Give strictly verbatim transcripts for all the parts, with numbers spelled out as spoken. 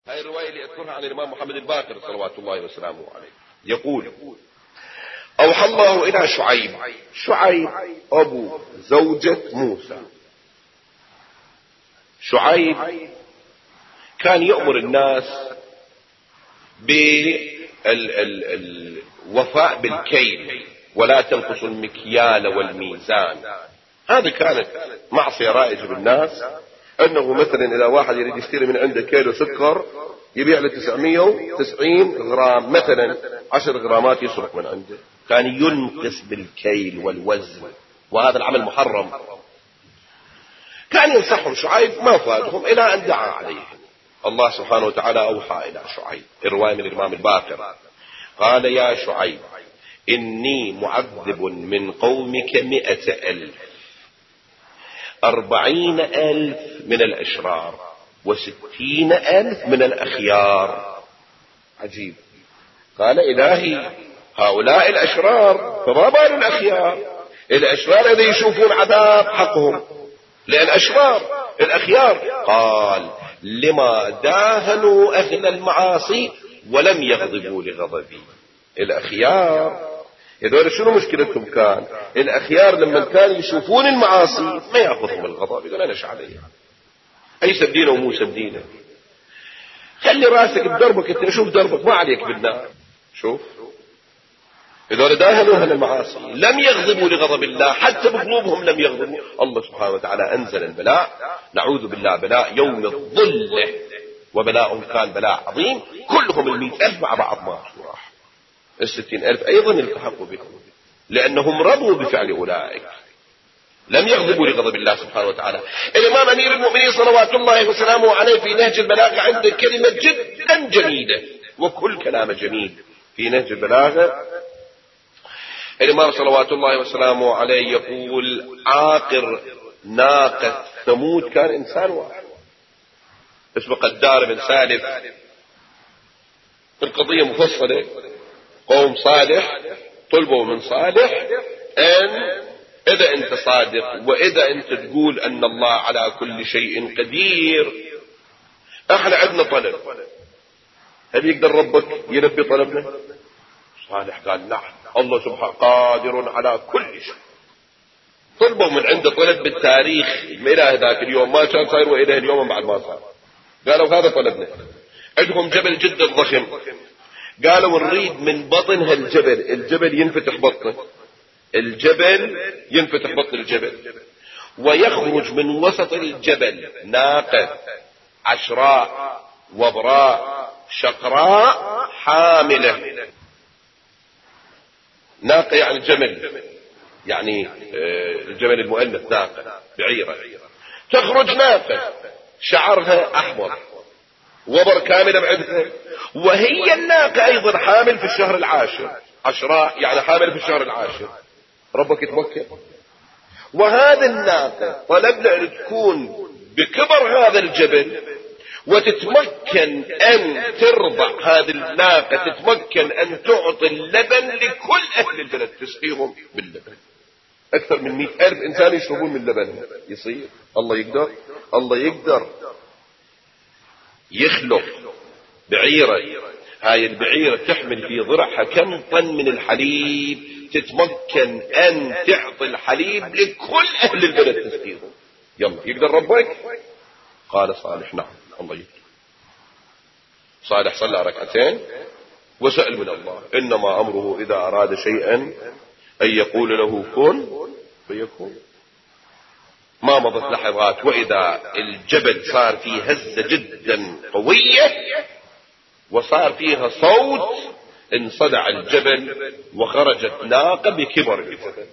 هاي الرواية اللي أذكرها عن الإمام محمد الباقر صلوات الله وسلامه عليه، يقول: أوحى الله إلى شعيب. شعيب أبو زوجة موسى. شعيب كان يأمر الناس بالوفاء بالكيل ولا تنقصوا المكيال والميزان. هذا كانت معصية رائجة بالناس، أنه مثلا إذا واحد يريد يشتري من عنده كيلو سكر يبيع له تسعمائة وتسعين غرام، مثلا عشر غرامات يسرق من عنده. كان ينقص بالكيل والوزن، وهذا العمل محرم. كان ينصحهم شعيب، ما فادهم إلى أن دعا عليهم. الله سبحانه وتعالى أوحى إلى شعيب، الرواية من الإمام الباقر، قال: يا شعيب إني معذب من قومك مئة ألف، أربعين ألف من الأشرار وستين ألف من الأخيار. عجيب. قال: إلهي هؤلاء الأشرار فما بال الأخيار؟ الأشرار إذا يشوفون عذاب حقهم، لأن أشرار. الأخيار قال: لما داهنوا أهل المعاصي ولم يغضبوا لغضبي. الأخيار هذول شنو مشكلتهم؟ كان الأخيار لما كانوا يشوفون المعاصي ما يأخذهم الغضب، يقول أنا شعليه أي سبدينه ومو سبدينه. خلي راسك بدربك، انت شوف دربك ما عليك بالنار. شوف هذول داهنوا أهل المعاصي لم يغضبوا لغضب الله، حتى بقلوبهم لم يغضبوا. الله سبحانه وتعالى أنزل البلاء، نعوذ بالله، بلاء يوم الظلة، وبلاءهم كان بلاء عظيم. كلهم المئة ألف مع بعض ماتوا، راح الستين ألف أيضا التحقوا بهم، لأنهم رضوا بفعل أولئك، لم يغضبوا لغضب الله سبحانه وتعالى. الإمام أمير المؤمنين صلوات الله وسلامه عليه في نهج البلاغة عنده كلمة جدا جميلة، وكل كلام جميل في نهج البلاغة. الإمام صلوات الله وسلامه عليه يقول: عاقر ناقة ثمود كان إنسان واحد اسمه قدار بن سالف. القضية مفصلة. قوم صالح طلبوا من صالح أن إذا أنت صادق وإذا أنت تقول أن الله على كل شيء قدير، احنا عندنا طلب، هل يقدر ربك يلبي طلبنا؟ صالح قال: نعم، الله سبحانه قادر على كل شيء. طلبوا من عنده طلب بالتاريخ، إلى ذاك اليوم ما كان صاير وإلى اليوم بعد ما صار. قالوا هذا طلبنا. عندهم جبل جدا ضخم، قالوا نريد من بطن هالجبل، الجبل ينفتح بطنه، الجبل ينفتح بطن الجبل، ويخرج من وسط الجبل ناقة عشراء وبراء شقراء حاملة. ناقة يعني جمل، يعني الجمل المؤنث ناقة بعيرة. تخرج ناقة شعرها أحمر وبر كاملة بعدها، وهي الناقة أيضا حامل في الشهر العاشر، عشراء يعني حامل في الشهر العاشر. ربك يتمكن. وهذا الناقة طلبنا أن تكون بكبر هذا الجبل، وتتمكن أن ترضع هذه الناقة، تتمكن أن تعطي اللبن لكل أهل البلد، تسقيهم باللبن. أكثر من مئة ألف إنسان يشربون من لبنها. يصير الله يقدر، الله يقدر يخلق بعيرة، هاي البعيرة تحمل في ضرعها كم طن من الحليب، تتمكن أن تعطي الحليب لكل أهل البلد تسقيهم. يلا يقدر ربك؟ قال صالح: نعم، الله يقدر. صالح صلى ركعتين وسأل من الله، إنما أمره إذا أراد شيئا أن يقول له كن فيكون. ما مضت لحظات وإذا الجبل صار فيه هزة جدا قوية، وصار فيها صوت، انصدع الجبل وخرجت ناقة بكبر الجبل،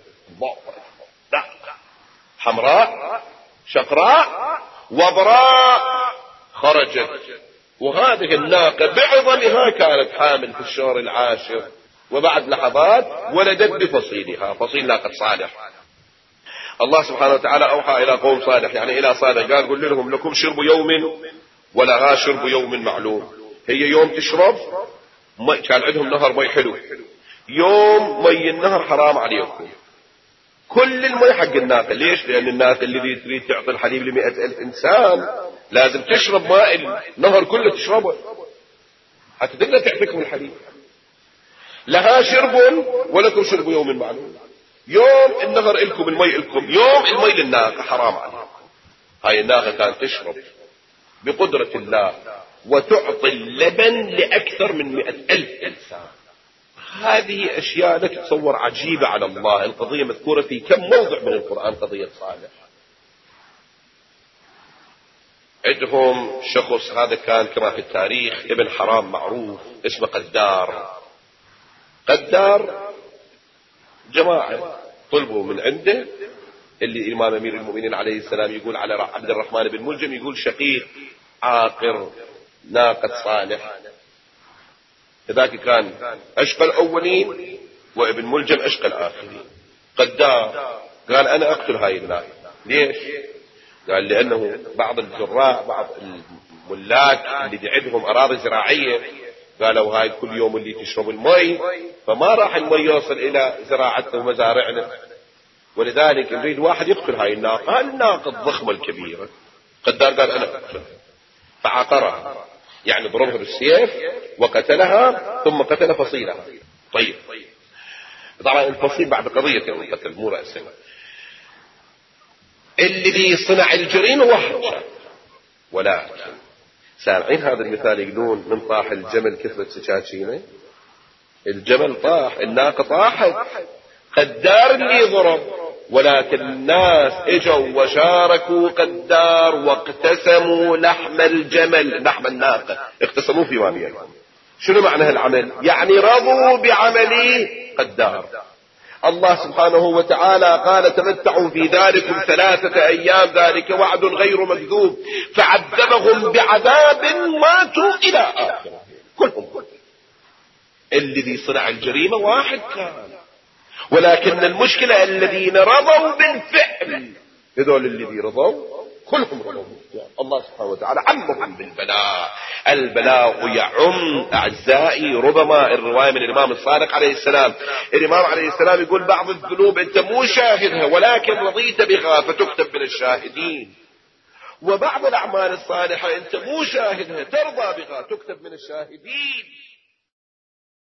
حمراء شقراء وبراء خرجت. وهذه الناقة بعظمها كانت حامل في الشهر العاشر، وبعد لحظات ولدت بفصيلها، فصيل ناقة صالح. الله سبحانه وتعالى أوحى إلى قوم صالح، يعني إلى صالح، قال: قل لهم لكم شرب يوم ولها شرب يوم معلوم. هي يوم تشرب كان عندهم نهر مي حلو، يوم مي النهر حرام عليكم، كل المي حق الناقة. ليش؟ لأن الناقة اللي تريد تعطي الحليب لمئة ألف إنسان لازم تشرب ماء النهر كله تشربه حتى تقدر تعطيكم الحليب. لها شرب ولكم شرب يوم معلوم. يوم النهر إلكم المي إلكم، يوم المي للناقة حرام عليكم. هاي الناقة كانت تشرب بقدرة الله وتعطي اللبن لأكثر من مئة ألف إنسان. هذه أشياء لك تصور عجيبة على الله. القضية مذكورة في كم موضع من القرآن قضية صالح. عندهم شخص هذا كان كما في التاريخ ابن حرام معروف اسمه قدار. قدار جماعة طلبوا من عنده اللي الإمام أمير المؤمنين عليه السلام يقول على عبد الرحمن بن ملجم، يقول شقيق عاقر ناقة صالح. ذاك كان أشقى الأولين وابن ملجم أشقى الآخرين. قدار قال أنا أقتل هاي الناقة. ليش؟ قال لأنه بعض الزراع بعض الملاك اللي عندهم أراضي زراعية قالوا هاي كل يوم اللي تشرب المي فما راح المي يوصل إلى زراعتنا ومزارعنا، ولذلك نريد واحد يقتل هاي الناقة. الناقة الضخمة الكبيرة. قدار قال أنا أقتل، فعقرها يعني ضربها بالسيف وقتلها ثم قتل فصيلها. طيب طبعا الفصيل بعد قضية القتل مو رأسا. الذي صنع الجريمة واحد كان، ولكن سامعين هذا المثال يقولون من طاح الجمل كثرة سكاكينه. الجمل طاح، الناقة طاحت، قدار اللي ضرب، ولكن الناس اجوا وشاركوا قدار واقتسموا لحم الجمل لحم الناقة، اقتسموا فيما بينهم. شنو معنى هالعمل؟ يعني رضوا بعمل قدار. الله سبحانه وتعالى قال تمتعوا في ذلكم ثلاثة أيام ذلك وعد غير مكذوب، فعذبهم بعذاب ماتوا إلى آخره كلهم. الذي صنع الجريمة واحد كان، ولكن المشكلة الذين رضوا بالفعل، هذول الذي رضوا كلهم رضوا. الله سبحانه وتعالى عمهم بالبلاء. البلاء يعم أعزائي. ربما الرواية من الإمام الصادق عليه السلام، الإمام عليه السلام يقول بعض الذنوب أنت مو شاهدها ولكن رضيت بها فتكتب من الشاهدين، وبعض الأعمال الصالحة أنت مو شاهدها ترضى بها تكتب من الشاهدين.